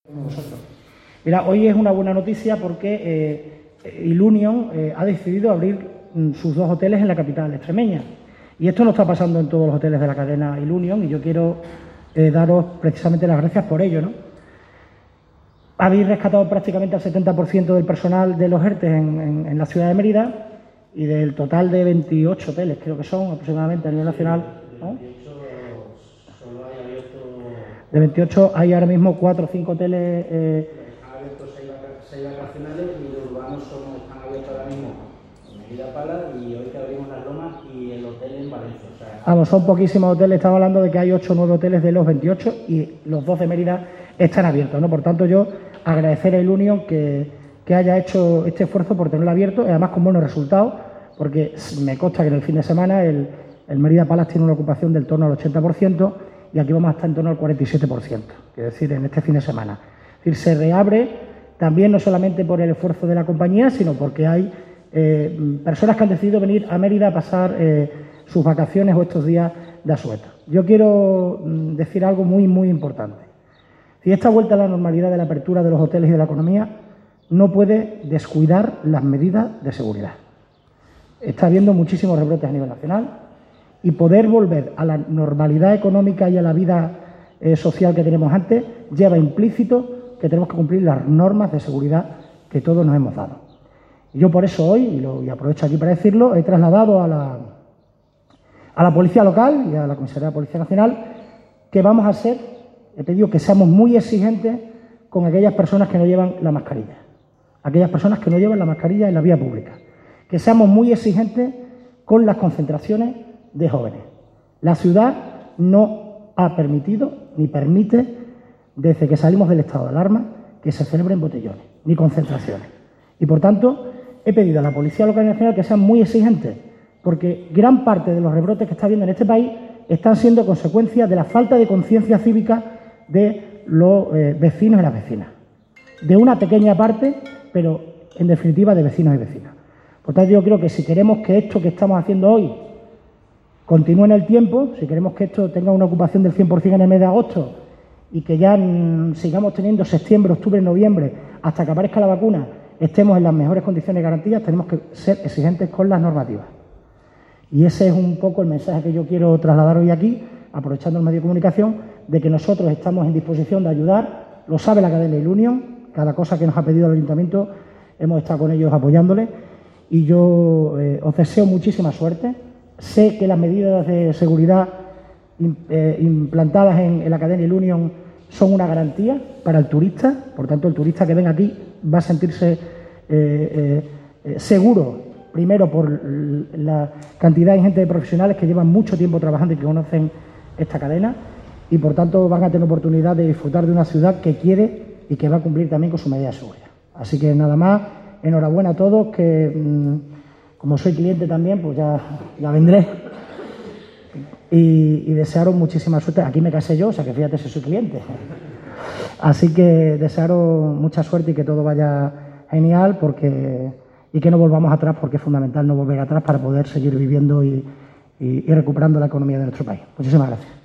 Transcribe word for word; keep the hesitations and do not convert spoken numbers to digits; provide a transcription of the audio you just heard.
Vosotros. Mira, hoy es una buena noticia porque eh, Ilunion eh, ha decidido abrir mm, sus dos hoteles en la capital extremeña. Y esto no está pasando en todos los hoteles de la cadena Ilunion y yo quiero eh, daros precisamente las gracias por ello, ¿no? Habéis rescatado prácticamente al setenta por ciento del personal de los ERTE en, en, en la ciudad de Mérida y del total de veintiocho hoteles, creo que son aproximadamente a nivel nacional, ¿no? De veintiocho hay ahora mismo cuatro o cinco hoteles. Eh, han abierto seis vacacionales y los urbanos son, están abiertos ahora mismo en Mérida Pala y hoy que abrimos Las Lomas y el hotel en Valencia. O sea, vamos, son poquísimos hoteles, estamos hablando de que hay ocho o nueve hoteles de los veintiocho y los dos de Mérida están abiertos, ¿no? Por tanto, yo agradecer a Ilunion que, que haya hecho este esfuerzo por tenerlo abierto y además con buenos resultados, porque me consta que en el fin de semana el, el Mérida Palace tiene una ocupación del torno al ochenta por ciento. Y aquí vamos a estar en torno al cuarenta y siete por ciento, es decir, en este fin de semana. Es decir, se reabre también no solamente por el esfuerzo de la compañía, sino porque hay eh, personas que han decidido venir a Mérida a pasar eh, sus vacaciones o estos días de asueto. Yo quiero mm, decir algo muy, muy importante. Si esta vuelta a la normalidad de la apertura de los hoteles y de la economía no puede descuidar las medidas de seguridad. Está habiendo muchísimos rebrotes a nivel nacional. Y poder volver a la normalidad económica y a la vida eh, social que teníamos antes lleva implícito que tenemos que cumplir las normas de seguridad que todos nos hemos dado. Y yo por eso hoy, y, lo, y aprovecho aquí para decirlo, he trasladado a la, a la Policía Local y a la Comisaría de Policía Nacional que vamos a ser, he pedido que seamos muy exigentes con aquellas personas que no llevan la mascarilla, aquellas personas que no llevan la mascarilla en la vía pública, que seamos muy exigentes con las concentraciones de jóvenes. La ciudad no ha permitido ni permite, desde que salimos del estado de alarma, que se celebren botellones ni concentraciones. Y por tanto, he pedido a la Policía Local y Nacional que sean muy exigentes, porque gran parte de los rebrotes que está habiendo en este país están siendo consecuencia de la falta de conciencia cívica de los eh, vecinos y las vecinas. De una pequeña parte, pero en definitiva de vecinos y vecinas. Por tanto, yo creo que si queremos que esto que estamos haciendo hoy continúe en el tiempo, si queremos que esto tenga una ocupación del cien por cien en el mes de agosto y que ya mmm, sigamos teniendo septiembre, octubre, noviembre, hasta que aparezca la vacuna, estemos en las mejores condiciones y garantías, tenemos que ser exigentes con las normativas. Y ese es un poco el mensaje que yo quiero trasladar hoy aquí, aprovechando el medio de comunicación, de que nosotros estamos en disposición de ayudar, lo sabe la cadena Ilunion, cada cosa que nos ha pedido el Ayuntamiento, hemos estado con ellos apoyándoles y yo eh, os deseo muchísima suerte. Sé que las medidas de seguridad eh, implantadas en, en la cadena Ilunion son una garantía para el turista, por tanto el turista que venga aquí va a sentirse eh, eh, seguro, primero por la cantidad ingente de profesionales que llevan mucho tiempo trabajando y que conocen esta cadena y por tanto van a tener oportunidad de disfrutar de una ciudad que quiere y que va a cumplir también con su medida de seguridad. Así que nada más, enhorabuena a todos, que mmm, como soy cliente también, pues ya, ya vendré y, y desearos muchísima suerte. Aquí me casé yo, o sea que fíjate si soy cliente. Así que desearos mucha suerte y que todo vaya genial porque, y que no volvamos atrás, porque es fundamental no volver atrás para poder seguir viviendo y, y, y recuperando la economía de nuestro país. Muchísimas gracias.